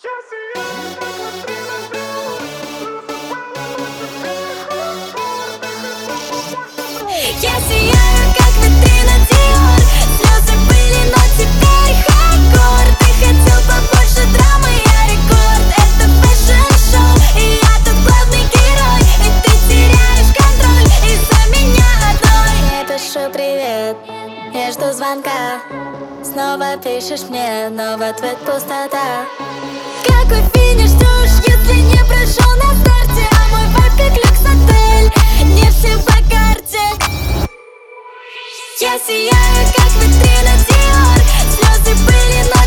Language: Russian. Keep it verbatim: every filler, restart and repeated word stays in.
Я сияю, как витрина Dior. Слезы были, но теперь хардкор. Ты хотел побольше драмы, я рекорд. Это фэшн-шоу, и я тут главный герой. И ты теряешь контроль из-за меня одной. Я пишу привет, я жду звонка. Снова пишешь мне, но в ответ пустота. Какой финиш, чушь, если не прошел на старте. А мой вайб как люкс-отель, не все по карте. Я сияю, как витрина Dior. Слезы были, но